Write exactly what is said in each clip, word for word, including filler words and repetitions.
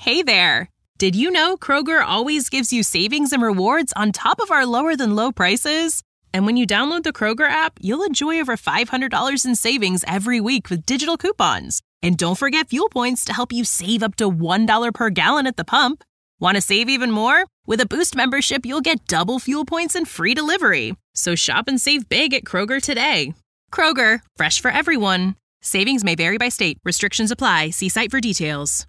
Hey there! Did you know Kroger always gives you savings and rewards on top of our lower-than-low prices? And when you download the Kroger app, you'll enjoy over five hundred dollars in savings every week with digital coupons. And don't forget fuel points to help you save up to one dollar per gallon at the pump. Want to save even more? With a Boost membership, you'll get double fuel points and free delivery. So shop and save big at Kroger today. Kroger, fresh for everyone. Savings may vary by state. Restrictions apply. See site for details.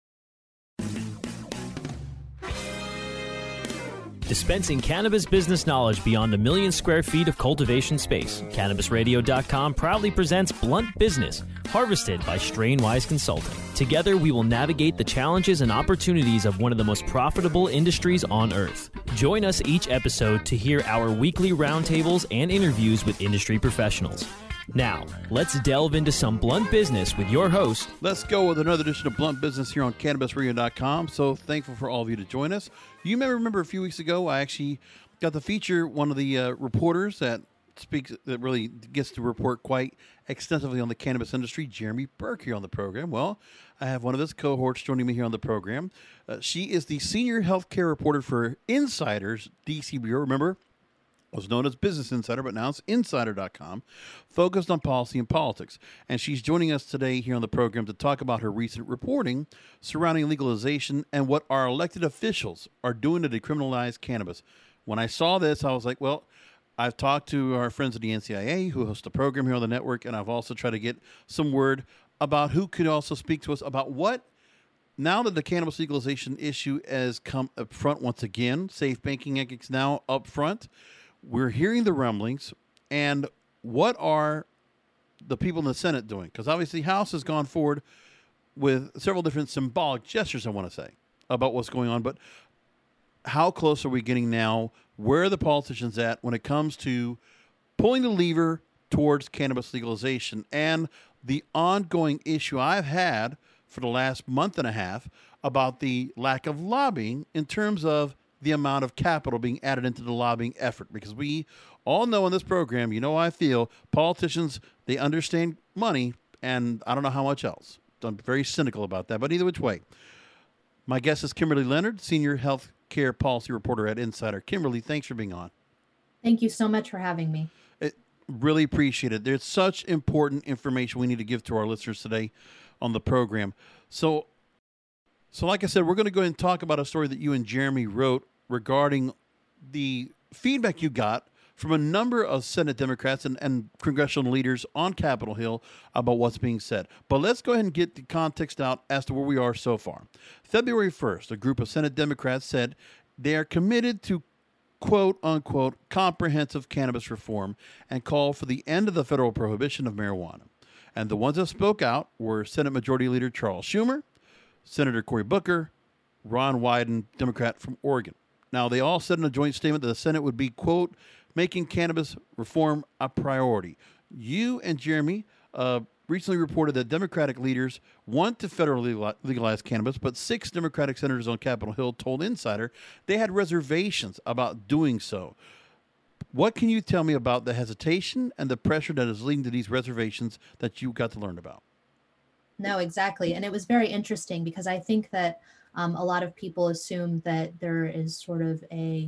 Dispensing cannabis business knowledge beyond a million square feet of cultivation space, Cannabis Radio dot com proudly presents Blunt Business, harvested by Strainwise Consulting. Together, we will navigate the challenges and opportunities of one of the most profitable industries on earth. Join us each episode to hear our weekly roundtables and interviews with industry professionals. Now, let's delve into some blunt business with your host. Let's go with another edition of Blunt Business here on Cannabis Radio dot com. So thankful for all of you to join us. You may remember a few weeks ago, I actually got to feature one of the uh, reporters that speaks, that really gets to report quite extensively on the cannabis industry, Jeremy Burke, here on the program. Well, I have one of his cohorts joining me here on the program. Uh, she is the senior healthcare reporter for Insider's D C Bureau. Remember, was known as Business Insider, but now it's Insider dot com, focused on policy and politics. And she's joining us today here on the program to talk about her recent reporting surrounding legalization and what our elected officials are doing to decriminalize cannabis. When I saw this, I was like, well, I've talked to our friends at the N C I A who host the program here on the network, and I've also tried to get some word about who could also speak to us about what, now that the cannabis legalization issue has come up front once again, Safe Banking Act is now up front. We're hearing the rumblings, and what are the people in the Senate doing? Because obviously House has gone forward with several different symbolic gestures, I want to say, about what's going on. But how close are we getting now? Where are the politicians at when it comes to pulling the lever towards cannabis legalization and the ongoing issue I've had for the last month and a half about the lack of lobbying in terms of the amount of capital being added into the lobbying effort? Because we all know in this program, you know, I feel politicians, they understand money, and I don't know how much else. I'm very cynical about that, but either which way. My guest is Kimberly Leonard, Senior Health Care Policy Reporter at Insider. Kimberly, thanks for being on. Thank you so much for having me. It, really appreciate it. There's such important information we need to give to our listeners today on the program. So, so like I said, we're going to go ahead and talk about a story that you and Jeremy wrote regarding the feedback you got from a number of Senate Democrats and, and congressional leaders on Capitol Hill about what's being said. But let's go ahead and get the context out as to where we are so far. February first, a group of Senate Democrats said they are committed to quote unquote comprehensive cannabis reform and call for the end of the federal prohibition of marijuana. And the ones that spoke out were Senate Majority Leader Charles Schumer, Senator Cory Booker, Ron Wyden, Democrat from Oregon. Now, they all said in a joint statement that the Senate would be, quote, making cannabis reform a priority. You and Jeremy uh, recently reported that Democratic leaders want to federally legalize cannabis, but six Democratic senators on Capitol Hill told Insider they had reservations about doing so. What can you tell me about the hesitation and the pressure that is leading to these reservations that you got to learn about? No, exactly. And it was very interesting because I think that Um, a lot of people assume that there is sort of a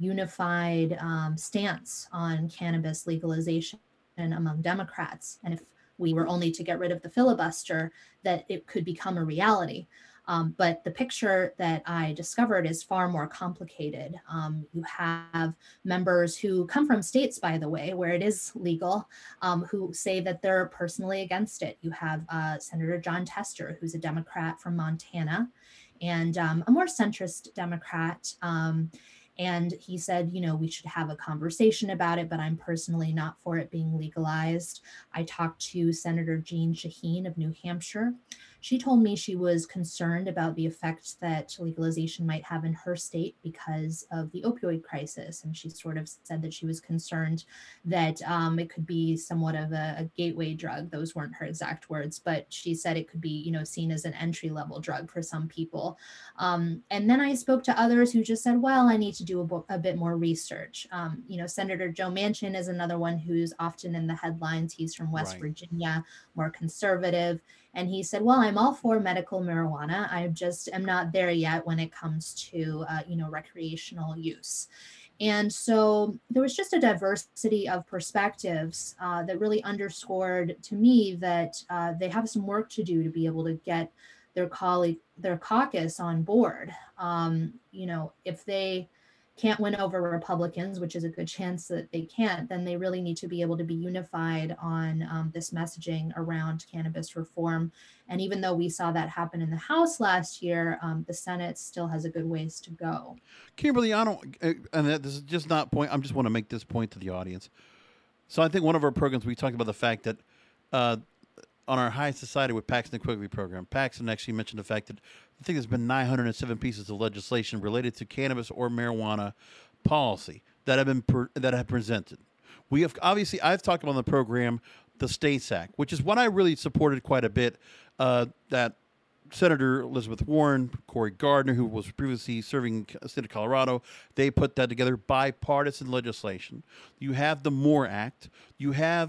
unified um, stance on cannabis legalization among Democrats. And if we were only to get rid of the filibuster, that it could become a reality. Um, but the picture that I discovered is far more complicated. Um, you have members who come from states, by the way, where it is legal, um, who say that they're personally against it. You have uh, Senator Jon Tester, who's a Democrat from Montana, and um, a more centrist Democrat. Um, and he said, you know, we should have a conversation about it, but I'm personally not for it being legalized. I talked to Senator Jeanne Shaheen of New Hampshire. She told me she was concerned about the effects that legalization might have in her state because of the opioid crisis. And she sort of said that she was concerned that um, it could be somewhat of a, a gateway drug. Those weren't her exact words, but she said it could be, you know, seen as an entry-level drug for some people. Um, and then I spoke to others who just said, well, I need to do a, bo- a bit more research. Um, you know, Senator Joe Manchin is another one who's often in the headlines. He's from West Right. Virginia, more conservative. And he said, well, I'm all for medical marijuana. I just am not there yet when it comes to, uh, you know, recreational use. And so there was just a diversity of perspectives uh, that really underscored to me that uh, they have some work to do to be able to get their colleague, their caucus on board. Um, you know, if they can't win over Republicans, which is a good chance that they can't, then they really need to be able to be unified on um, this messaging around cannabis reform. And even though we saw that happen in the House last year, um, the Senate still has a good ways to go. Kimberly, I don't, and this is just not point. I just want to make this point to the audience. So I think one of our programs, we talked about the fact that uh, on our High Society with Paxton Quigley program, Paxton actually mentioned the fact that I think there's been nine hundred seven pieces of legislation related to cannabis or marijuana policy that have been per, that have presented. We have obviously I've talked about on the program the States Act, which is what I really supported quite a bit. Uh, that Senator Elizabeth Warren, Cory Gardner, who was previously serving the state of Colorado, they put that together, bipartisan legislation. You have the MORE Act. You have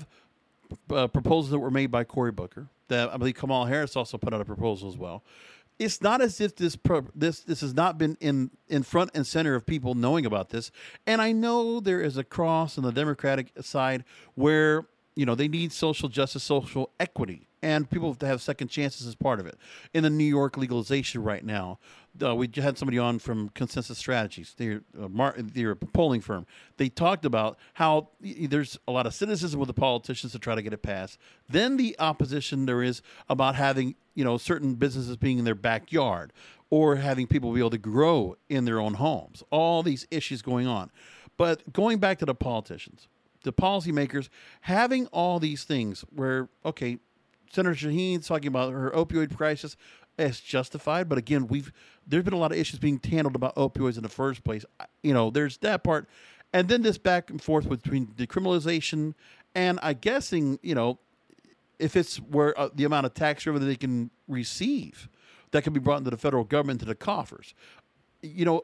uh, proposals that were made by Cory Booker. That I believe Kamala Harris also put out a proposal as well. It's not as if this pro, this this has not been in, in front and center of people knowing about this. And I know there is a cross on the Democratic side where, you know, they need social justice, social equity, and people have to have second chances as part of it. In the New York legalization right now, uh, we had somebody on from Consensus Strategies. They're, uh, Mar- they're a polling firm. They talked about how there's a lot of cynicism with the politicians to try to get it passed. Then the opposition there is about having, you know, certain businesses being in their backyard or having people be able to grow in their own homes. All these issues going on. But going back to the politicians, the policymakers, having all these things where, okay, Senator Shaheen's talking about her opioid crisis. It's justified, but again, we've there's been a lot of issues being handled about opioids in the first place. You know, there's that part, and then this back and forth between decriminalization and I guessing, you know, if it's where uh, the amount of tax revenue they can receive that can be brought into the federal government, to the coffers. You know,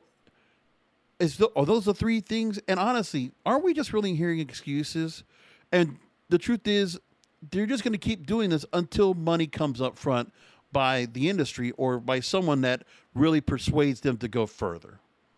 is the, are those the three things? And honestly, aren't we just really hearing excuses? And the truth is, they're just going to keep doing this until money comes up front by the industry or by someone that really persuades them to go further.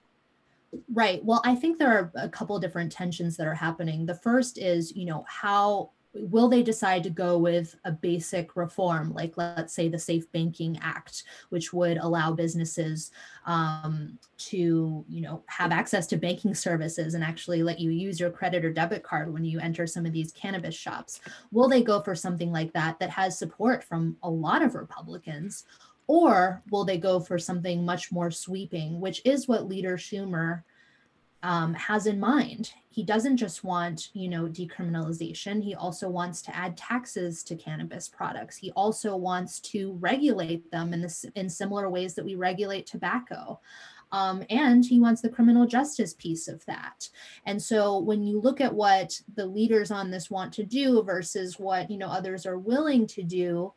Right. Well, I think there are a couple of different tensions that are happening. The first is, you know, how will they decide to go with a basic reform, like let's say the Safe Banking Act, which would allow businesses um, to, you know, have access to banking services and actually let you use your credit or debit card when you enter some of these cannabis shops? Will they go for something like that that has support from a lot of Republicans? Or will they go for something much more sweeping, which is what Leader Schumer um, has in mind? He doesn't just want, you know, decriminalization. He also wants to add taxes to cannabis products. He also wants to regulate them in this in similar ways that we regulate tobacco. Um, and he wants the criminal justice piece of that. And so when you look at what the leaders on this want to do versus what, you know, others are willing to do,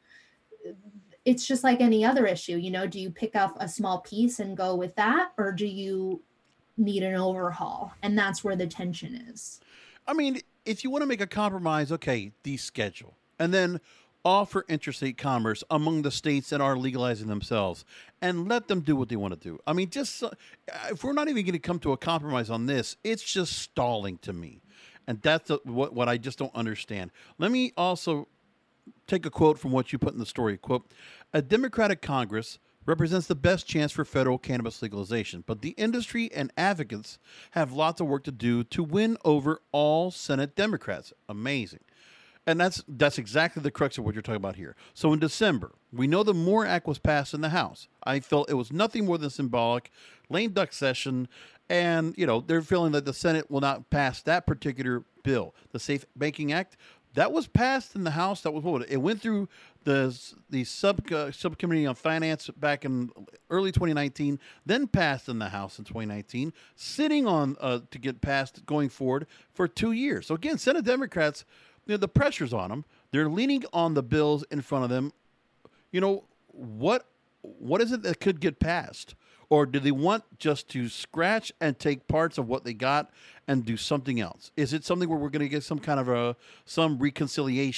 it's just like any other issue. You know, do you pick up a small piece and go with that, or do you need an overhaul? And that's where the tension is. I mean, if you want to make a compromise, okay, deschedule and then offer interstate commerce among the states that are legalizing themselves and let them do what they want to do. I mean, just uh, if we're not even going to come to a compromise on this, it's just stalling to me. And that's the, what, what I just don't understand. Let me also take a quote from what you put in the story. Quote, a Democratic Congress represents the best chance for federal cannabis legalization, but the industry and advocates have lots of work to do to win over all Senate Democrats. Amazing. And that's that's exactly the crux of what you're talking about here. So in December, we know the MORE Act was passed in the House. I felt it was nothing more than symbolic, lame duck session, and, you know, they're feeling that the Senate will not pass that particular bill. The Safe Banking Act, that was passed in the House. That was what it went through the the sub uh, subcommittee on finance back in early twenty nineteen, then passed in the House in twenty nineteen, sitting on uh, to get passed going forward for two years. So again, Senate Democrats, you know, the pressure's on them. They're leaning on the bills in front of them. You know, what what is it that could get passed? Or do they want just to scratch and take parts of what they got and do something else? Is it something where we're going to get some kind of a some reconciliation,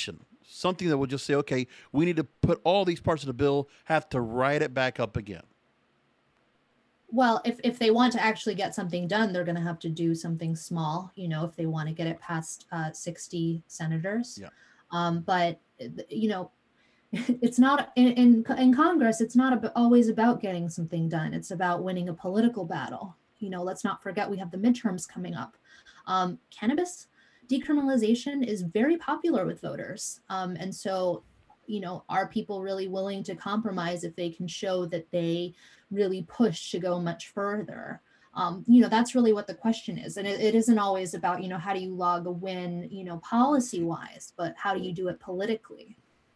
something that will just say, okay, we need to put all these parts of the bill, have to write it back up again? Well, if, if they want to actually get something done, they're going to have to do something small, you know, if they want to get it past uh, sixty senators. Yeah. Um, but, you know, it's not in, in, in Congress, it's not ab- always about getting something done. It's about winning a political battle. You know, let's not forget we have the midterms coming up. Um, cannabis decriminalization is very popular with voters. Um, and so, you know, are people really willing to compromise if they can show that they really push to go much further? Um, you know, that's really what the question is. And it, it isn't always about, you know, how do you log a win, you know, policy wise, but how do you do it politically?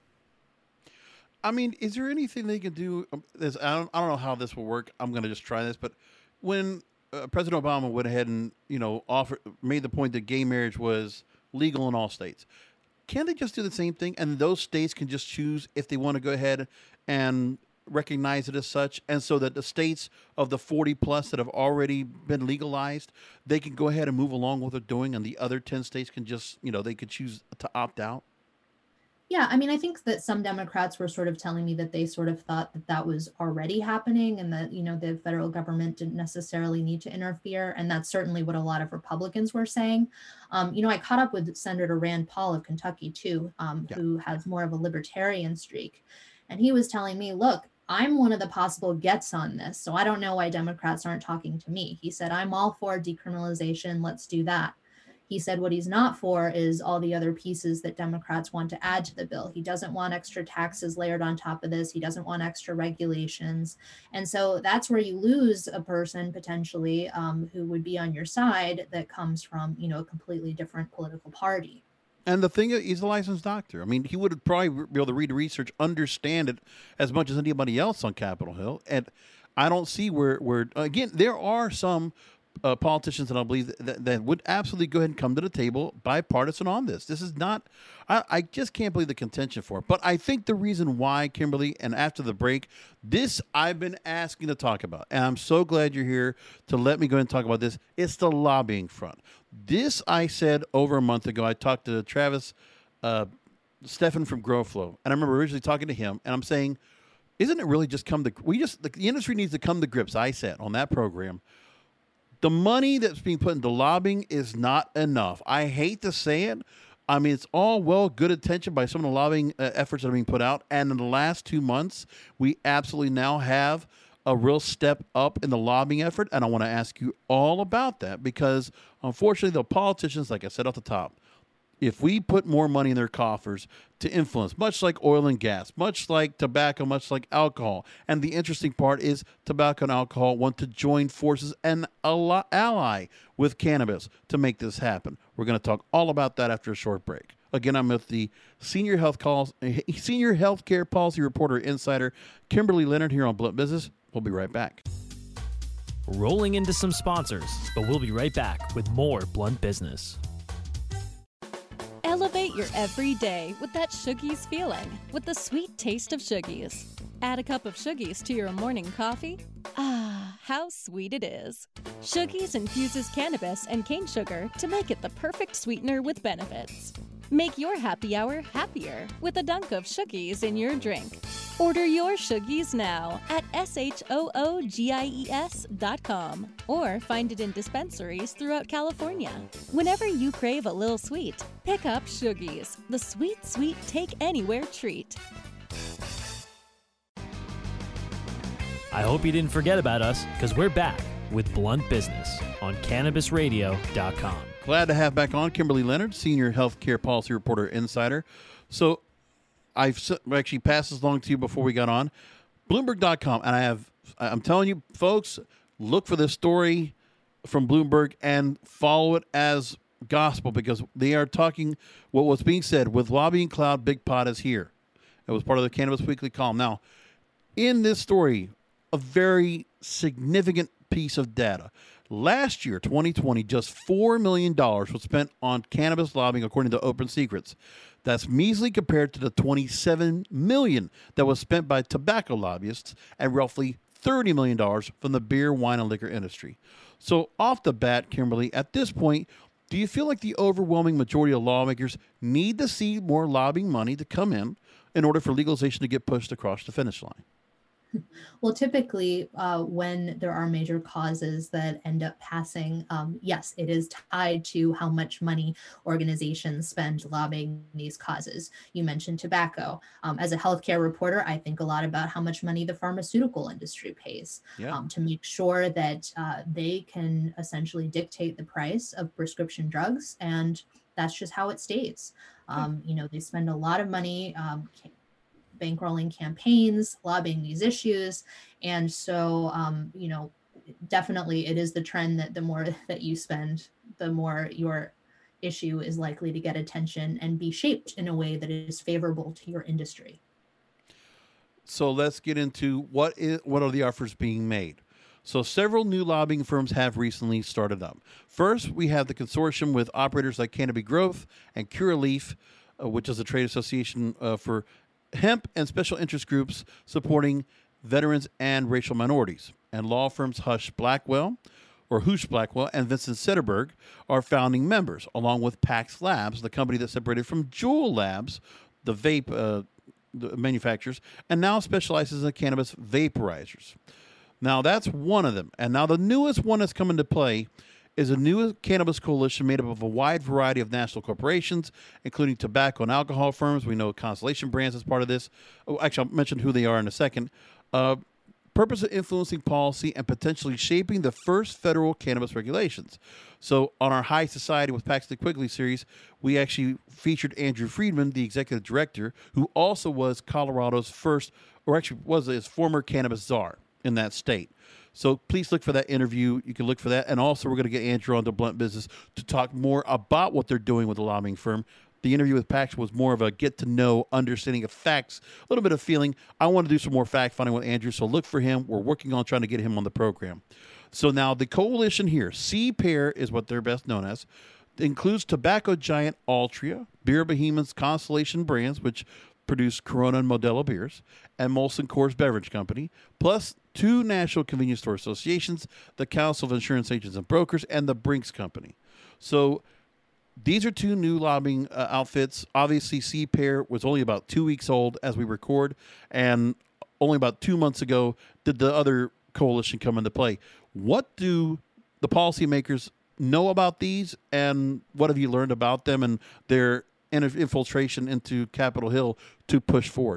I mean, is there anything they can do? Um, This, I don't, I don't know how this will work. I'm going to just try this. But when uh, President Obama went ahead and, you know, offered, made the point that gay marriage was legal in all states, can't they just do the same thing? And those states can just choose if they want to go ahead and recognize it as such. And so that the states of the forty plus that have already been legalized, they can go ahead and move along with what they're doing. And the other ten states can just, you know, they could choose to opt out. Yeah, I mean, I think that some Democrats were sort of telling me that they sort of thought that that was already happening and that, you know, the federal government didn't necessarily need to interfere. And that's certainly what a lot of Republicans were saying. Um, you know, I caught up with Senator Rand Paul of Kentucky, too, um, Yeah. who has more of a libertarian streak. And he was telling me, look, I'm one of the possible gets on this. So I don't know why Democrats aren't talking to me. He said, I'm all for decriminalization. Let's do that. He said what he's not for is all the other pieces that Democrats want to add to the bill. He doesn't want extra taxes layered on top of this. He doesn't want extra regulations. And so that's where you lose a person potentially um, who would be on your side that comes from, you know, a completely different political party. And the thing is, he's a licensed doctor. I mean, he would probably be able to read the research, understand it as much as anybody else on Capitol Hill. And I don't see where, where again, there are some Uh, politicians that I believe that, that would absolutely go ahead and come to the table bipartisan on this. This is not, I, I just can't believe the contention for it. But I think the reason why, Kimberly, and after the break, this I've been asking to talk about, and I'm so glad you're here to let me go ahead and talk about this. It's the lobbying front. This I said over a month ago. I talked to Travis uh, Stefan from GrowFlow, and I remember originally talking to him, and I'm saying, isn't it really just come to, we just, the, the industry needs to come to grips, I said, on that program. The money that's being put into lobbying is not enough. I hate to say it. I mean, it's all well, good attention by some of the lobbying uh, efforts that are being put out. And in the last two months, we absolutely now have a real step up in the lobbying effort. And I want to ask you all about that because, unfortunately, the politicians, like I said off the top, if we put more money in their coffers to influence, much like oil and gas, much like tobacco, much like alcohol, and the interesting part is tobacco and alcohol want to join forces and ally with cannabis to make this happen. We're going to talk all about that after a short break. Again, I'm with the senior health calls, senior healthcare policy reporter insider, Kimberly Leonard here on Blunt Business. We'll be right back. Rolling into some sponsors, but we'll be right back with more Blunt Business. Elevate your everyday with that Shoogies feeling, with the sweet taste of Shoogies. Add a cup of Shoogies to your morning coffee. Ah, how sweet it is. Shoogies infuses cannabis and cane sugar to make it the perfect sweetener with benefits. Make your happy hour happier with a dunk of Shoogies in your drink. Order your Shoogies now at S H O O G I E S dot com or find it in dispensaries throughout California. Whenever you crave a little sweet, pick up Shoogies, the sweet, sweet take-anywhere treat. I hope you didn't forget about us because we're back with Blunt Business on Cannabis Radio dot com. Glad to have back on Kimberly Leonard, senior healthcare policy reporter insider. So I've actually passed this along to you before we got on. Bloomberg dot com, and I have, I'm telling you, folks, look for this story from Bloomberg and follow it as gospel because they are talking what was being said with lobbying cloud, Big Pot is here. It was part of the Cannabis Weekly column. Now, in this story, a very significant piece of data. Last year, twenty twenty, just four million dollars was spent on cannabis lobbying, according to Open Secrets. That's measly compared to the twenty-seven million dollars that was spent by tobacco lobbyists and roughly thirty million dollars from the beer, wine, and liquor industry. So off the bat, Kimberly, at this point, Do you feel like the overwhelming majority of lawmakers need to see more lobbying money to come in in order for legalization to get pushed across the finish line? Well, typically, uh, when there are major causes that end up passing, um, yes, it is tied to how much money organizations spend lobbying these causes. You mentioned tobacco. Um, as a healthcare reporter, I think a lot about how much money the pharmaceutical industry pays Yeah. um, to make sure that uh, they can essentially dictate the price of prescription drugs, and that's just how it stays. Um, you know, they spend a lot of money. Um, bankrolling campaigns, lobbying these issues. And so, um, you know, definitely it is the trend that the more that you spend, the more your issue is likely to get attention and be shaped in a way that is favorable to your industry. So let's get into what is what are the offers being made. So several new lobbying firms have recently started up. First, we have the consortium with operators like Canopy Growth and Curaleaf, uh, which is a trade association uh, for hemp and special interest groups supporting veterans and racial minorities. And law firms Hush Blackwell, or Hoosh Blackwell, and Vincent Sederberg are founding members, along with Pax Labs, the company that separated from Juul Labs, the vape uh, the manufacturers, and now specializes in cannabis vaporizers. Now, that's one of them. And now the newest one that's come into play is a new cannabis coalition made up of a wide variety of national corporations, including tobacco and alcohol firms. We know Constellation Brands is part of this. Oh, actually, I'll mention who they are in a second. Uh, purpose of influencing policy and potentially shaping the first federal cannabis regulations. So on our High Society with Paxton Quigley series, we actually featured Andrew Friedman, the executive director, who also was Colorado's first, or actually was his former cannabis czar in that state. So please look for that interview. You can look for that. And also, we're going to get Andrew onto Blunt Business to talk more about what they're doing with the lobbying firm. The interview with Pax was more of a get-to-know, understanding of facts, a little bit of feeling. I want to do some more fact-finding with Andrew, so look for him. We're working on trying to get him on the program. So now the coalition here, C-Pair is what they're best known as, includes tobacco giant Altria, beer behemoths Constellation Brands, which produce Corona and Modelo beers, and Molson Coors Beverage Company, plus two national convenience store associations, the Council of Insurance Agents and Brokers, and the Brinks Company. So these are two new lobbying uh, outfits. Obviously, C-Pair was only about two weeks old as we record, and only about two months ago did the other coalition come into play. What do the policymakers know about these, and what have you learned about them and their infiltration into Capitol Hill to push forward?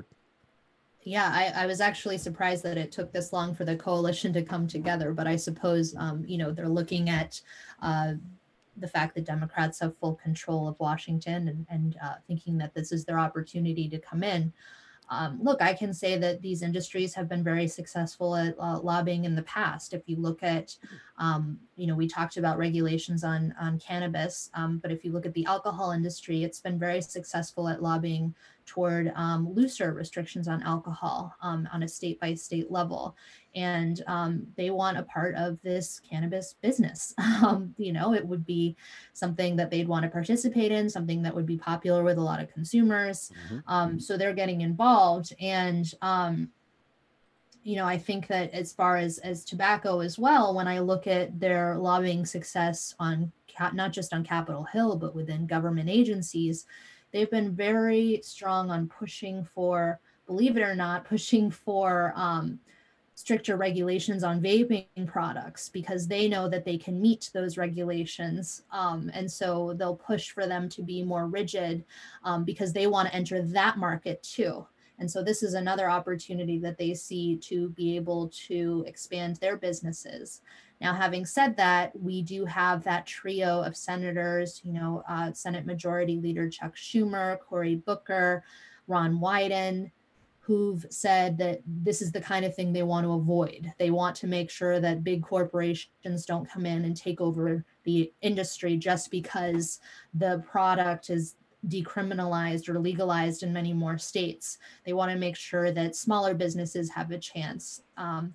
Yeah, I, I was actually surprised that it took this long for the coalition to come together, but I suppose, um, you know, they're looking at uh, the fact that Democrats have full control of Washington and, and uh, thinking that this is their opportunity to come in. Um, look, I can say that these industries have been very successful at uh, lobbying in the past. If you look at, um, you know, we talked about regulations on, on cannabis, um, but if you look at the alcohol industry, it's been very successful at lobbying toward um, looser restrictions on alcohol um, on a state by state level. And um, they want a part of this cannabis business. Um, you know, it would be something that they'd want to participate in, something that would be popular with a lot of consumers. Mm-hmm. Um, so they're getting involved. And, um, you know, I think that as far as, as tobacco as well, when I look at their lobbying success on not just on Capitol Hill, but within government agencies, they've been very strong on pushing for, believe it or not, pushing for um, stricter regulations on vaping products because they know that they can meet those regulations. Um, and so they'll push for them to be more rigid um, because they want to enter that market too. And so this is another opportunity that they see to be able to expand their businesses. Now, having said that, we do have that trio of senators, you know, uh, Senate Majority Leader Chuck Schumer, Cory Booker, Ron Wyden, who've said that this is the kind of thing they want to avoid. They want to make sure that big corporations don't come in and take over the industry just because the product is decriminalized or legalized in many more states. They want to make sure that smaller businesses have a chance. Um,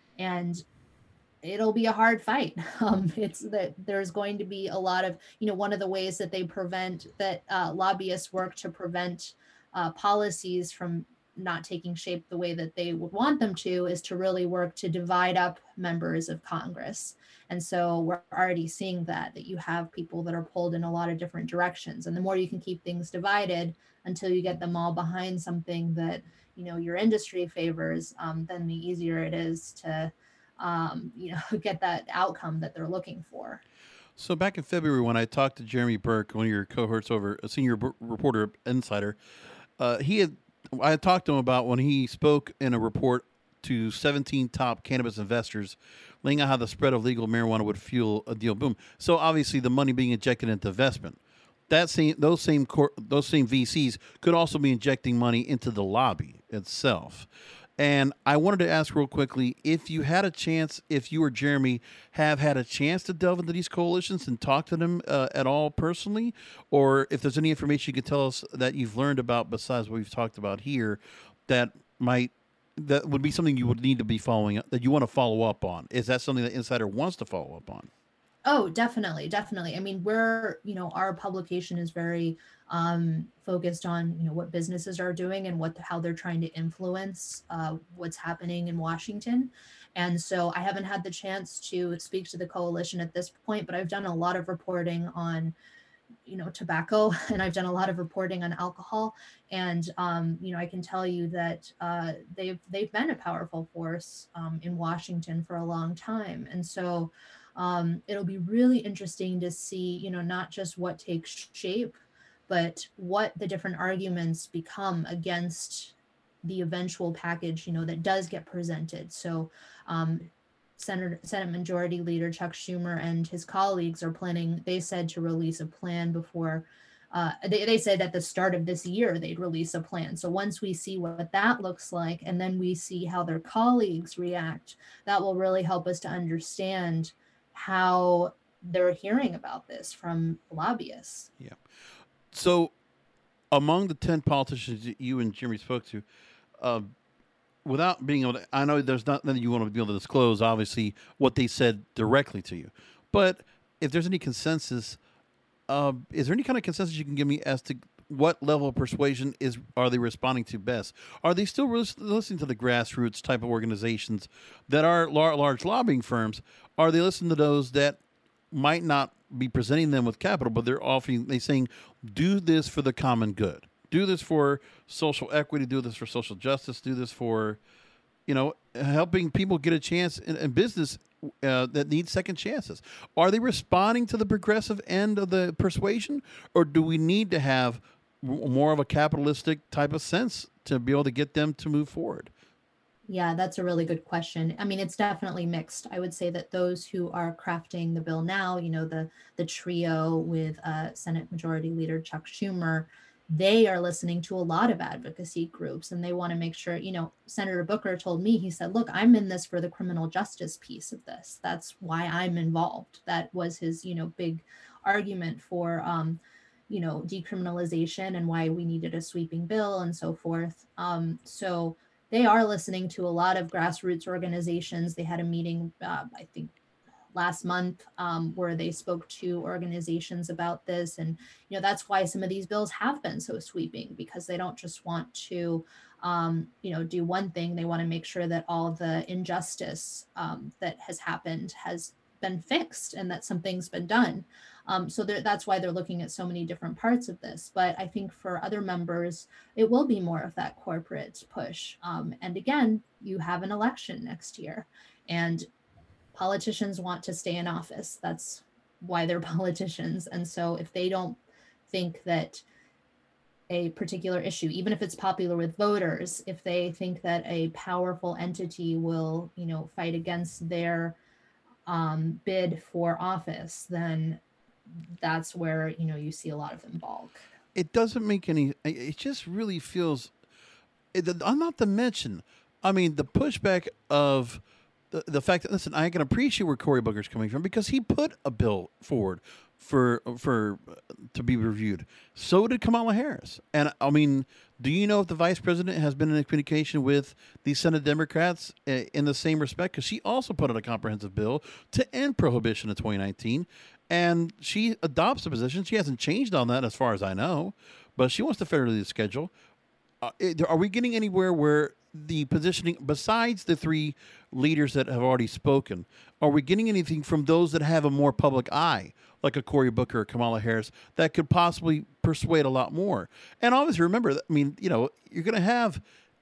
and it'll be a hard fight. Um, it's that there's going to be a lot of, you know, one of the ways that they prevent, that uh, lobbyists work to prevent uh, policies from not taking shape the way that they would want them to, is to really work to divide up members of Congress. And so we're already seeing that, that you have people that are pulled in a lot of different directions. And the more you can keep things divided until you get them all behind something that, you know, your industry favors, um, then the easier it is to, um, you know, get that outcome that they're looking for. So back in February, when I talked to Jeremy Burke, one of your cohorts over, a senior b- reporter, Insider, uh, he had, I had talked to him about when he spoke in a report to seventeen top cannabis investors, laying out how the spread of legal marijuana would fuel a deal boom. So obviously, the money being injected into investment, that same those same cor- those same V Cs could also be injecting money into the lobby itself. And I wanted to ask real quickly, if you had a chance, if you or Jeremy have had a chance to delve into these coalitions and talk to them uh, at all personally, or if there's any information you could tell us that you've learned about besides what we've talked about here that might, that would be something you would need to be following up, that you want to follow up on. Is that something that Insider wants to follow up on? Oh, definitely, definitely. I mean, we're, you know, our publication is very um, focused on, you know, what businesses are doing and what, how they're trying to influence uh, what's happening in Washington. And so I haven't had the chance to speak to the coalition at this point, but I've done a lot of reporting on, you know, tobacco, and I've done a lot of reporting on alcohol. And, um, you know, I can tell you that uh, they've, they've been a powerful force um, in Washington for a long time. And so Um, it'll be really interesting to see, you know, not just what takes shape, but what the different arguments become against the eventual package, you know, that does get presented. So um, Senator, Senate Majority Leader Chuck Schumer and his colleagues are planning, they said, to release a plan before, uh, they, they said at the start of this year, they'd release a plan. So once we see what that looks like, and then we see how their colleagues react, that will really help us to understand how they're hearing about this from lobbyists. Yeah. So among the ten politicians that you and Jeremy spoke to, uh, without being able to, I know there's nothing you want to be able to disclose, obviously, what they said directly to you. But if there's any consensus, uh, is there any kind of consensus you can give me as to what level of persuasion is are they responding to best? Are they still lis- listening to the grassroots type of organizations that are lar- large lobbying firms? Are they listening to those that might not be presenting them with capital, but they're offering, they saying, do this for the common good, do this for social equity, do this for social justice, do this for, you know, helping people get a chance in, in business uh, that needs second chances? Are they responding to the progressive end of the persuasion, or do we need to have more of a capitalistic type of sense to be able to get them to move forward? Yeah, that's a really good question. I mean, it's definitely mixed. I would say that those who are crafting the bill now, you know, the the trio with uh, Senate Majority Leader Chuck Schumer, they are listening to a lot of advocacy groups, and they want to make sure, you know, Senator Booker told me, he said, look, I'm in this for the criminal justice piece of this. That's why I'm involved. That was his, you know, big argument for, um, you know, decriminalization and why we needed a sweeping bill and so forth. Um, so they are listening to a lot of grassroots organizations. They had a meeting, uh, I think, last month um, where they spoke to organizations about this. And, you know, that's why some of these bills have been so sweeping, because they don't just want to, um, you know, do one thing. They want to make sure that all the injustice um, that has happened has been fixed and that something's been done. Um, so that's why they're looking at so many different parts of this. But I think for other members, it will be more of that corporate push. Um, and again, you have an election next year, and politicians want to stay in office. That's why they're politicians. And so if they don't think that a particular issue, even if it's popular with voters, if they think that a powerful entity will, you know, fight against their um, bid for office, then that's where, you know, you see a lot of them balk. It doesn't make any, it just really feels, it, I'm not to mention, I mean, the pushback of the, the fact that, listen, I can appreciate where Cory Booker's coming from, because he put a bill forward for, for, to be reviewed. So did Kamala Harris. And I mean, do you know if the vice president has been in communication with the Senate Democrats in the same respect? Because she also put out a comprehensive bill to end prohibition in twenty nineteen. And she adopts a position. She hasn't changed on that as far as I know, but she wants to federally schedule. uh, are we getting anywhere where the positioning, besides the three leaders that have already spoken, are we getting anything from those that have a more public eye, like a Cory Booker or Kamala Harris, that could possibly persuade a lot more? And obviously, remember, I mean, you know, you're going to have,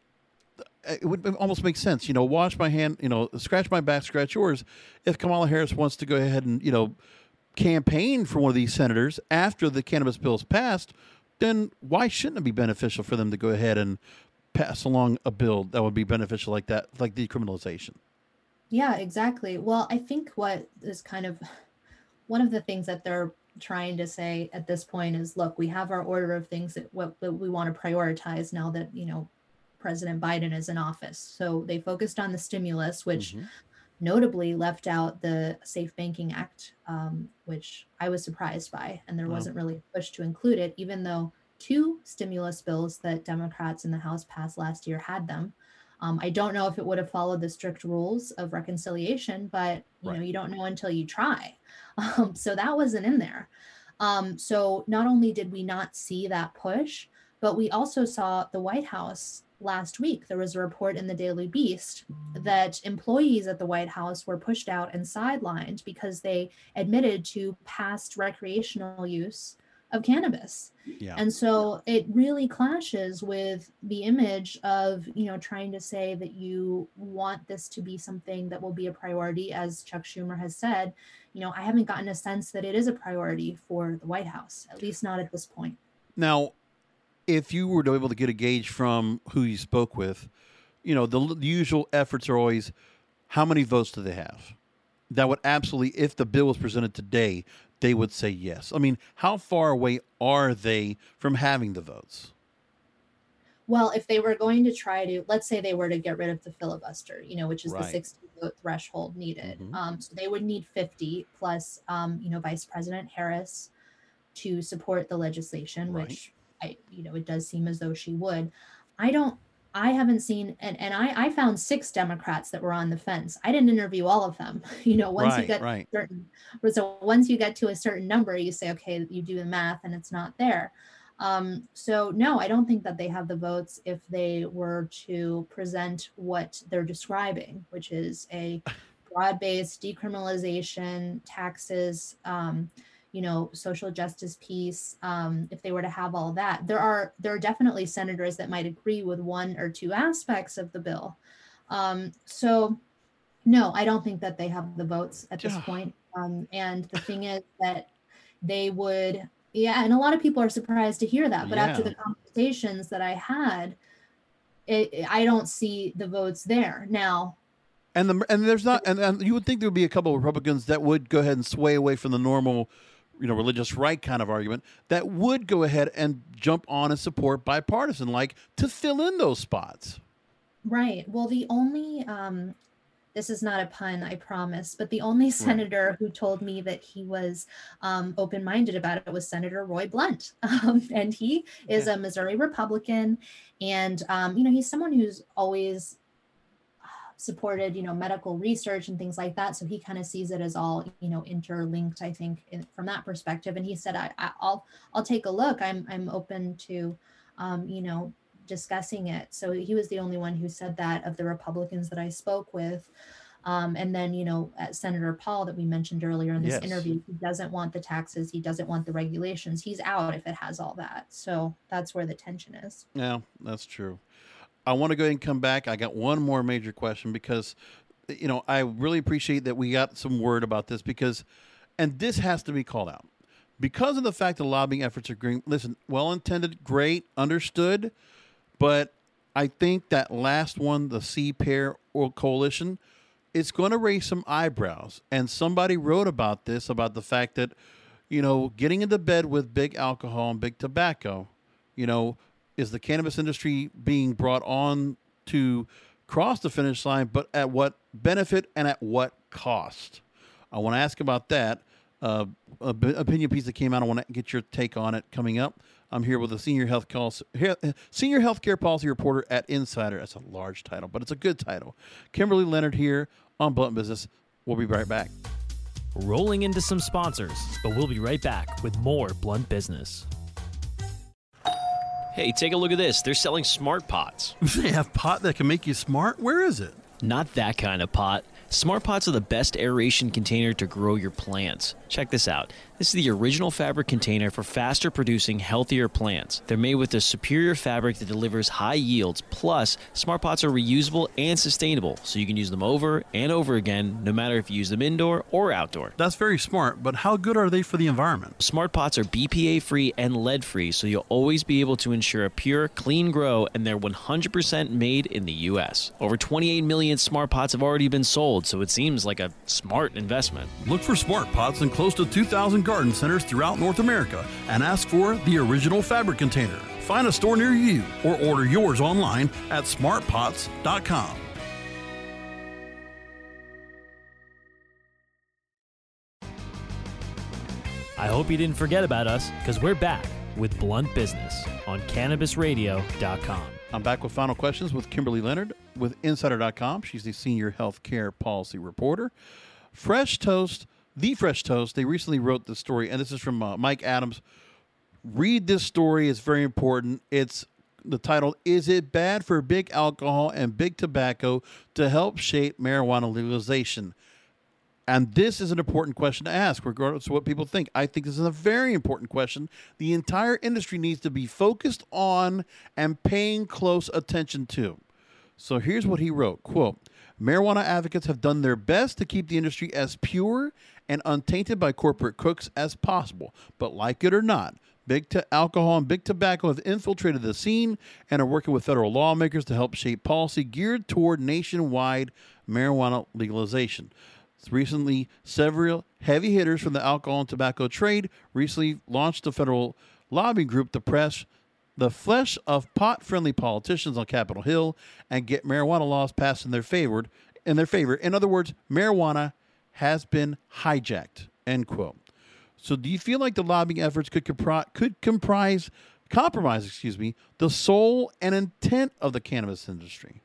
it would almost make sense, you know, wash my hand, you know, scratch my back, scratch yours. If Kamala Harris wants to go ahead and, you know, campaign for one of these senators after the cannabis bill is passed, then why shouldn't it be beneficial for them to go ahead and pass along a bill that would be beneficial like that, like decriminalization? Yeah, exactly. Well, I think what is kind of one of the things that they're trying to say at this point is, look, we have our order of things that what, what we want to prioritize now that, you know, President Biden is in office. So they focused on the stimulus, which mm-hmm. notably left out the Safe Banking Act, um, which I was surprised by. And there wow. wasn't really a push to include it, even though two stimulus bills that Democrats in the House passed last year had them. Um, I don't know if it would have followed the strict rules of reconciliation, but you right. know, you don't know until you try. Um, so that wasn't in there. Um, so not only did we not see that push, but we also saw the White House last week. There was a report in the Daily Beast that employees at the White House were pushed out and sidelined because they admitted to past recreational use of cannabis. Yeah. And so it really clashes with the image of, you know, trying to say that you want this to be something that will be a priority. As Chuck Schumer has said, you know, I haven't gotten a sense that it is a priority for the White House, at least not at this point. Now, if you were to be able to get a gauge from who you spoke with, you know, the, the usual efforts are always, how many votes do they have? That would absolutely, if the bill was presented today, they would say yes. I mean, how far away are they from having the votes? Well, if they were going to try to, let's say they were to get rid of the filibuster, you know, which is right. the sixty vote threshold needed. Mm-hmm. Um, so they would need fifty plus, um, you know, Vice President Harris to support the legislation, right. which I, you know, it does seem as though she would. I don't, I haven't seen, and, and I, I found six Democrats that were on the fence. I didn't interview all of them. You know, once right, you get right. certain, so once you get to a certain number, you say, okay, you do the math and it's not there. Um, so no, I don't think that they have the votes if they were to present what they're describing, which is a broad-based decriminalization, taxes, um, you know, social justice piece. Um, if they were to have all that, there are there are definitely senators that might agree with one or two aspects of the bill. Um, so, no, I don't think that they have the votes at this point. Um, and the thing is that they would, yeah, and a lot of people are surprised to hear that. But yeah. after the conversations that I had, it, I don't see the votes there now. And the and there's not, and, and you would think there would be a couple of Republicans that would go ahead and sway away from the normal, you know, religious right kind of argument, that would go ahead and jump on and support bipartisan, like to fill in those spots. Right. Well, the only, um, this is not a pun, I promise, but the only senator right. who told me that he was um, open-minded about it was Senator Roy Blunt. Um, and he is yeah. a Missouri Republican. And, um, you know, he's someone who's always supported, you know, medical research and things like that. So he kind of sees it as all, you know, interlinked, I think, in, from that perspective. And he said, I, I, I'll, I'll take a look. I'm, I'm open to, um, you know, discussing it. So he was the only one who said that of the Republicans that I spoke with. Um, and then, you know, Senator Paul that we mentioned earlier in this yes. interview, he doesn't want the taxes. He doesn't want the regulations. He's out if it has all that. So that's where the tension is. Yeah, that's true. I want to go ahead and come back. I got one more major question because, you know, I really appreciate that we got some word about this because, and this has to be called out because of the fact that lobbying efforts are green. Listen, well-intended, great, understood, but I think that last one, the C-Pair or Coalition, it's going to raise some eyebrows. And somebody wrote about this, about the fact that, you know, getting into bed with big alcohol and big tobacco, you know, is the cannabis industry being brought on to cross the finish line, but at what benefit and at what cost? I want to ask about that. Uh, a b- opinion piece that came out. I want to get your take on it coming up. I'm here with a senior health call, senior healthcare policy reporter at Insider. That's a large title, but it's a good title. Kimberly Leonard here on Blunt Business. We'll be right back. Rolling into some sponsors, but we'll be right back with more Blunt Business. Hey, take a look at this. They're selling smart pots. They have pot that can make you smart? Where is it? Not that kind of pot. Smart pots are the best aeration container to grow your plants. Check this out. This is the original fabric container for faster producing, healthier plants. They're made with a superior fabric that delivers high yields. Plus, smart pots are reusable and sustainable, so you can use them over and over again, no matter if you use them indoor or outdoor. That's very smart, but how good are they for the environment? Smart pots are B P A-free and lead-free, so you'll always be able to ensure a pure, clean grow, and they're one hundred percent made in the U S. Over twenty-eight million smart pots have already been sold, so it seems like a smart investment. Look for smart pots in close to two thousand garden centers throughout North America and ask for the original fabric container. Find a store near you or order yours online at smart pots dot com. I hope you didn't forget about us, because we're back with Blunt Business on cannabis radio dot com. I'm back with final questions with Kimberly Leonard with insider dot com. She's the senior healthcare policy reporter. Fresh Toast, The Fresh Toast, they recently wrote the story, and this is from uh, Mike Adams. Read this story. It's very important. It's the title, Is It Bad for Big Alcohol and Big Tobacco to Help Shape Marijuana Legalization? And this is an important question to ask, regardless of what people think. I think this is a very important question. The entire industry needs to be focused on and paying close attention to. So here's what he wrote, quote, marijuana advocates have done their best to keep the industry as pure and untainted by corporate crooks as possible. But like it or not, big to- alcohol and big tobacco have infiltrated the scene and are working with federal lawmakers to help shape policy geared toward nationwide marijuana legalization. Recently, several heavy hitters from the alcohol and tobacco trade recently launched a federal lobbying group to press the flesh of pot-friendly politicians on Capitol Hill and get marijuana laws passed in their favor. In their favor, in other words, marijuana has been hijacked. End quote. So, do you feel like the lobbying efforts could compri- could comprise compromise, excuse me, the soul and intent of the cannabis industry?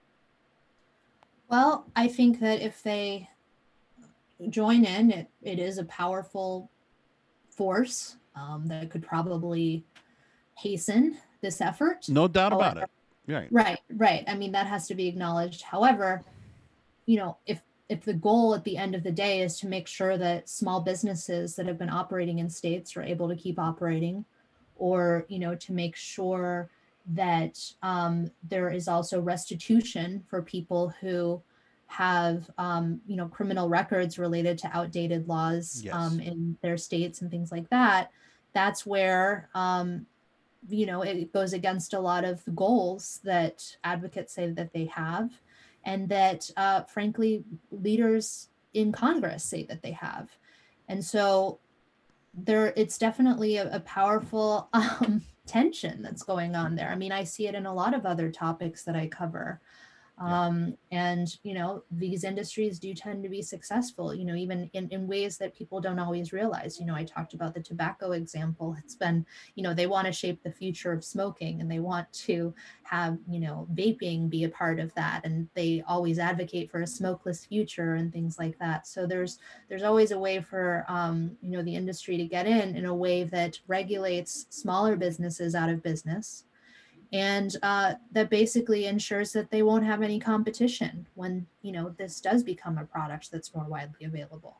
Well, I think that if they join in, it, it is a powerful force um, that could probably hasten this effort. No doubt However, about it. Right. Right, right. I mean, that has to be acknowledged. However, you know, if if the goal at the end of the day is to make sure that small businesses that have been operating in states are able to keep operating, or, you know, to make sure that um, there is also restitution for people who have, um, you know, criminal records related to outdated laws Yes. um, in their states and things like that, that's where, um, you know, it goes against a lot of the goals that advocates say that they have, and that, uh, frankly, leaders in Congress say that they have. And so there, it's definitely a, a powerful um, tension that's going on there. I mean, I see it in a lot of other topics that I cover. Um, and, you know, these industries do tend to be successful, you know, even in, in ways that people don't always realize. You know, I talked about the tobacco example. It's been, you know, they want to shape the future of smoking, and they want to have, you know, vaping be a part of that. And they always advocate for a smokeless future and things like that. So there's, there's always a way for, um, you know, the industry to get in, in a way that regulates smaller businesses out of business. And uh, that basically ensures that they won't have any competition when, you know, this does become a product that's more widely available.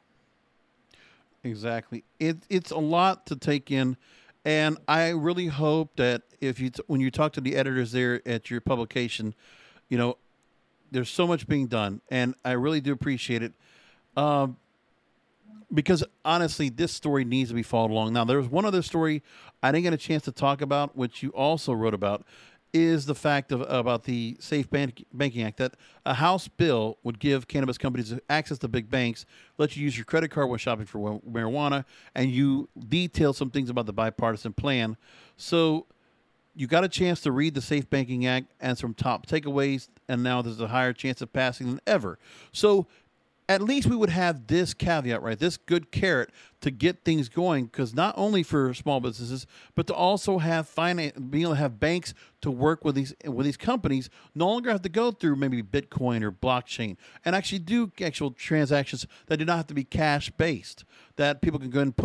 Exactly. It, it's a lot to take in. And I really hope that if you, t- when you talk to the editors there at your publication, you know, there's so much being done, and I really do appreciate it. Um, because honestly, this story needs to be followed along. Now, there was one other story I didn't get a chance to talk about, which you also wrote about, is the fact of about the Safe Bank, Banking Act, that a House bill would give cannabis companies access to big banks, let you use your credit card when shopping for marijuana, and you detail some things about the bipartisan plan. So you got a chance to read the Safe Banking Act and some top takeaways, and now there's a higher chance of passing than ever. So at least we would have this caveat, right? This good carrot to get things going, because not only for small businesses, but to also have finance, being able to have banks to work with these with these companies, no longer have to go through maybe Bitcoin or blockchain, and actually do actual transactions that do not have to be cash based. That people can go and put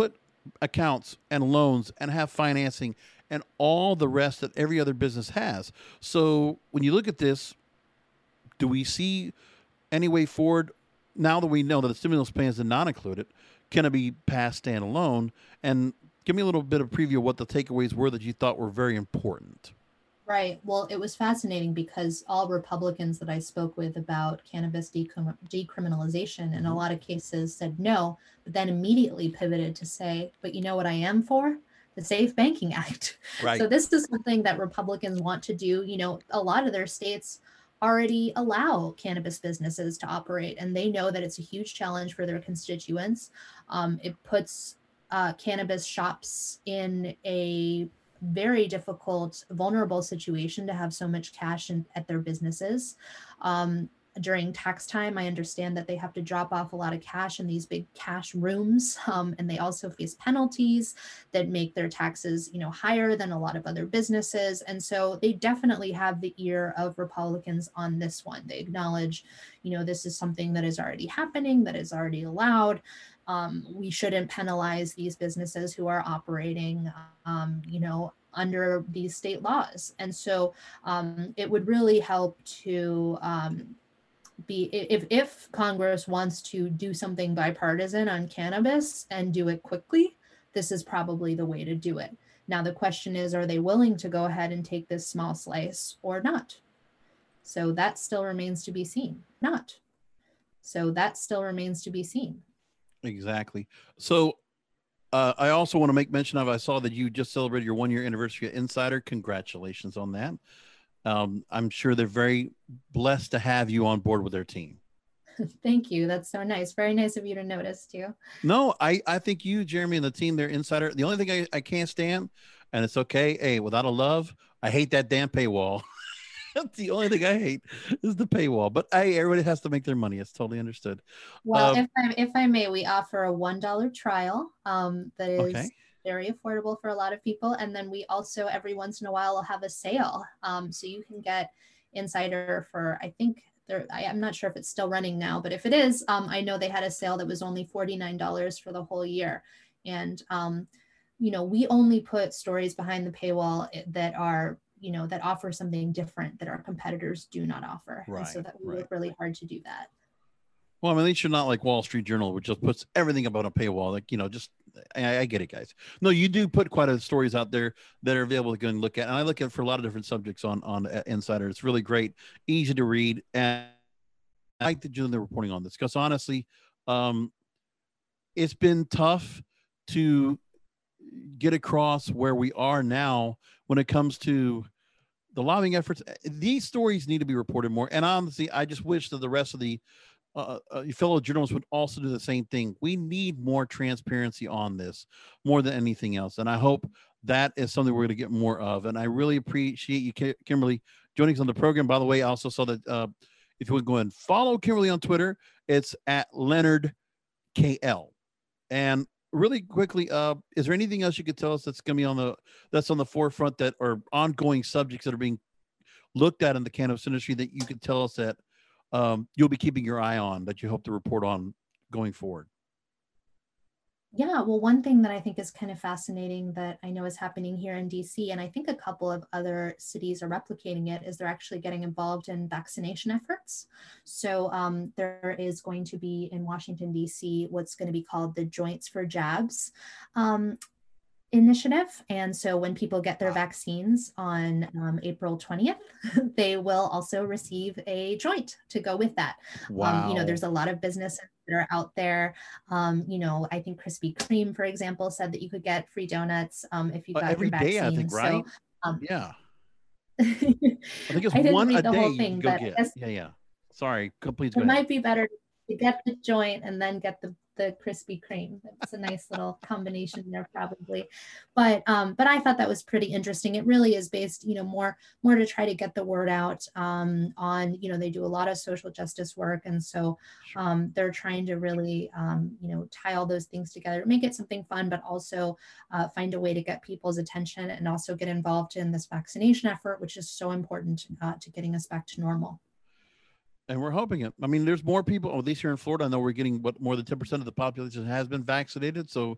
accounts and loans and have financing and all the rest that every other business has. So when you look at this, do we see any way forward now that we know that the stimulus plans did not include it? Can it be passed standalone? And give me a little bit of preview of what the takeaways were that you thought were very important. Right. Well, it was fascinating because all Republicans that I spoke with about cannabis decrim- decriminalization in a lot of cases said no, but then immediately pivoted to say, but you know what I am for? The Safe Banking Act. Right. So this is something that Republicans want to do. You know, a lot of their states already allow cannabis businesses to operate, and they know that it's a huge challenge for their constituents. Um, it puts uh, cannabis shops in a very difficult, vulnerable situation to have so much cash in, at their businesses. Um, during tax time, I understand that they have to drop off a lot of cash in these big cash rooms, um, and they also face penalties that make their taxes, you know, higher than a lot of other businesses. And so they definitely have the ear of Republicans on this one. They acknowledge, you know, this is something that is already happening, that is already allowed. Um, we shouldn't penalize these businesses who are operating, um, you know, under these state laws. And so um, it would really help to um, be, if, if Congress wants to do something bipartisan on cannabis and do it quickly, this is probably the way to do it. Now, the question is, are they willing to go ahead and take this small slice or not? So that still remains to be seen. Not. So that still remains to be seen. Exactly. So uh, I also want to make mention of, I saw that you just celebrated your one year anniversary at Insider. Congratulations on that. Um, I'm sure they're very blessed to have you on board with their team. Thank you. That's so nice. Very nice of you to notice too. No, I, I think you, Jeremy, and the team, they're Insider. The only thing I, I can't stand, and it's okay, hey, without a love, I hate that damn paywall. That's the only thing I hate is the paywall. But hey, everybody has to make their money. It's totally understood. Well, um, if I if I may, we offer a one dollar trial um, that is Okay. very affordable for a lot of people, and then we also every once in a while will have a sale, um, so you can get Insider for I think there. I, I'm not sure if it's still running now, but if it is, um, I know they had a sale that was only forty-nine dollars for the whole year, and um, you know we only put stories behind the paywall that are. you know, that offer something different that our competitors do not offer. Right, and so that we right. work really hard to do that. Well, I mean, at least you're not like Wall Street Journal, which just puts everything about a paywall. Like, you know, just I, I get it, guys. No, you do put quite a stories out there that are available to go and look at. And I look at it for a lot of different subjects on on uh, Insider. It's really great, easy to read, and I like that you're doing the reporting on this because honestly, um, it's been tough to get across where we are now when it comes to the lobbying efforts. These stories need to be reported more. And honestly, I just wish that the rest of the uh, uh, fellow journalists would also do the same thing. We need more transparency on this more than anything else. And I hope that is something we're going to get more of. And I really appreciate you, Kimberly, joining us on the program. By the way, I also saw that uh, if you would go and follow Kimberly on Twitter, it's at Leonard K L. And really quickly, uh, is there anything else you could tell us that's going to be on the that's on the forefront that are ongoing subjects that are being looked at in the cannabis industry that you could tell us that um, you'll be keeping your eye on, that you hope to report on going forward? Yeah, well, one thing that I think is kind of fascinating that I know is happening here in D C, and I think a couple of other cities are replicating it, is they're actually getting involved in vaccination efforts. So um, there is going to be in Washington, D C, what's going to be called the Joints for Jabs um, initiative. And so when people get their vaccines on um, April twentieth, they will also receive a joint to go with that. Wow. Um, you know, there's a lot of businesses that are out there. Um, you know, I think Krispy Kreme, for example, said that you could get free donuts um, if you got uh, every your vaccine. day, I think, right? So, um, yeah. I think it's I didn't one read a the day whole you thing, can go but get. I guess Yeah, yeah. Sorry, please go it ahead. might be better to get the joint and then get the the Krispy Kreme. That's a nice little combination there, probably. But um, but I thought that was pretty interesting. It really is based, you know, more more to try to get the word out um, on, you know, they do a lot of social justice work, and so um, they're trying to really, um, you know, tie all those things together, make it something fun, but also uh, find a way to get people's attention and also get involved in this vaccination effort, which is so important uh, to getting us back to normal. And we're hoping it. I mean, there's more people, at least here in Florida. I know we're getting what more than ten percent of the population has been vaccinated. So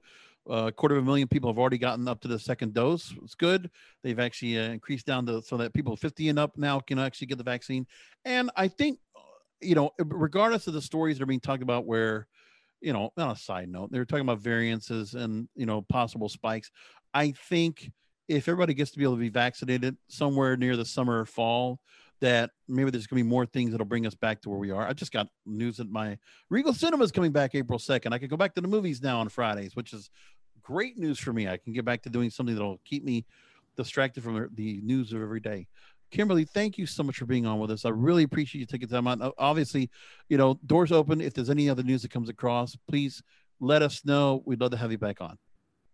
Uh, a quarter of a million people have already gotten up to the second dose. It's good. They've actually uh, increased down to so that people fifty and up now can actually get the vaccine. And I think, you know, regardless of the stories that are being talked about where, you know, on a side note, they're talking about variances and, you know, possible spikes. I think if everybody gets to be able to be vaccinated somewhere near the summer or fall, that maybe there's going to be more things that'll bring us back to where we are. I just got news that my Regal Cinema is coming back April second. I can go back to the movies now on Fridays, which is great news for me. I can get back to doing something that'll keep me distracted from the news of every day. Kimberly, thank you so much for being on with us. I really appreciate you taking time out. Obviously, you know, doors open. If there's any other news that comes across, please let us know. We'd love to have you back on.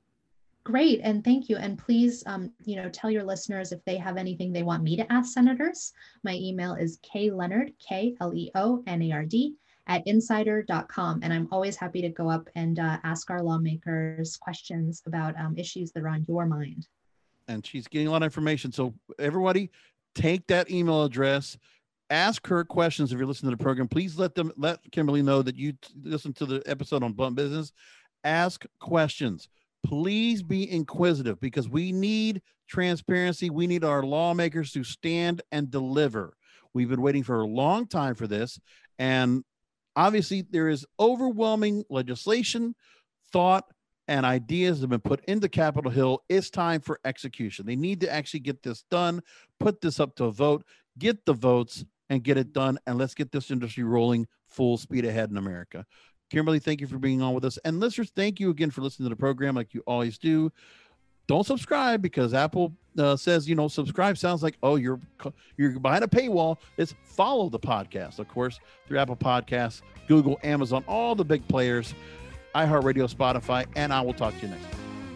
Great, and thank you. And please, um, you know, tell your listeners if they have anything they want me to ask senators. My email is kleonard, K L E O N A R D, at insider dot com. And I'm always happy to go up and uh, ask our lawmakers questions about um, issues that are on your mind. And she's getting a lot of information. So everybody, take that email address, ask her questions. If you're listening to the program, please let them let Kimberly know that you t- listen to the episode on Blunt Business. Ask questions. Please be inquisitive because we need transparency. We need our lawmakers to stand and deliver. We've been waiting for a long time for this. And obviously there is overwhelming legislation, thought, and ideas that have been put into Capitol Hill. It's time for execution. They need to actually get this done, put this up to a vote, get the votes, and get it done. And let's get this industry rolling full speed ahead in America. Kimberly, thank you for being on with us. And listeners, thank you again for listening to the program like you always do. Don't subscribe because Apple uh, says, you know, subscribe sounds like, oh, you're you're behind a paywall. It's follow the podcast, of course, through Apple Podcasts, Google, Amazon, all the big players, iHeartRadio, Spotify, and I will talk to you next time.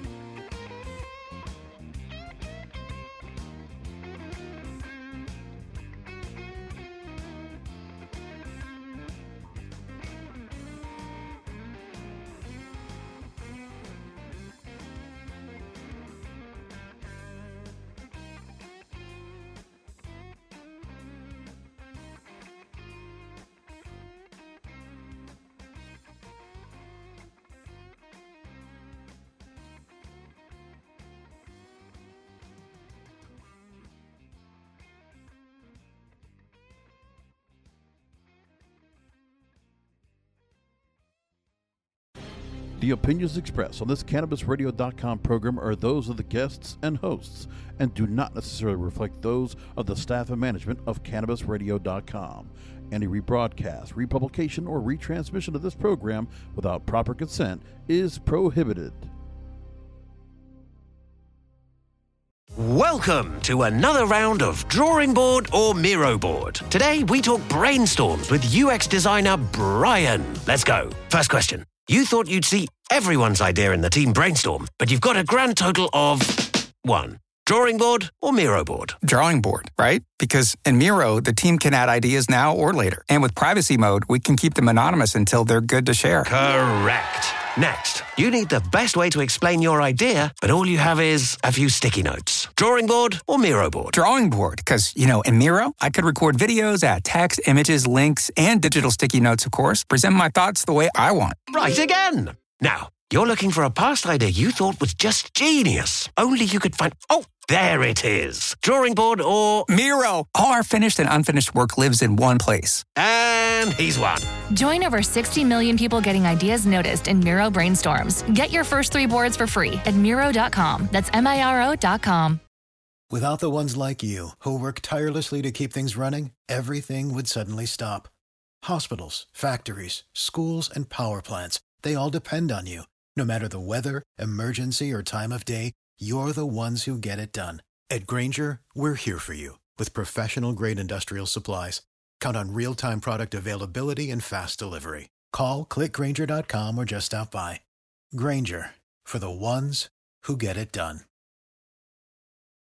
The opinions expressed on this Cannabis Radio dot com program are those of the guests and hosts and do not necessarily reflect those of the staff and management of Cannabis Radio dot com. Any rebroadcast, republication, or retransmission of this program without proper consent is prohibited. Welcome to another round of Drawing Board or Miro Board. Today we talk brainstorms with U X designer Brian. Let's go. First question. You thought you'd see everyone's idea in the team brainstorm, but you've got a grand total of one. Drawing board or Miro board? Drawing board, right? Because in Miro, the team can add ideas now or later. And with privacy mode, we can keep them anonymous until they're good to share. Correct. Next, you need the best way to explain your idea, but all you have is a few sticky notes. Drawing board or Miro board? Drawing board, because, you know, in Miro, I could record videos, add text, images, links, and digital sticky notes, of course, present my thoughts the way I want. Right again. Now, you're looking for a past idea you thought was just genius. Only you could find... Oh, there it is. Drawing board or... Miro. All our finished and unfinished work lives in one place. And he's won. Join over sixty million people getting ideas noticed in Miro Brainstorms. Get your first three boards for free at Miro dot com. That's M I R O dot com. Without the ones like you, who work tirelessly to keep things running, everything would suddenly stop. Hospitals, factories, schools, and power plants, they all depend on you. No matter the weather, emergency, or time of day, you're the ones who get it done. At Grainger, we're here for you with professional-grade industrial supplies. Count on real-time product availability and fast delivery. Call, click Grainger dot com, or just stop by. Grainger, for the ones who get it done.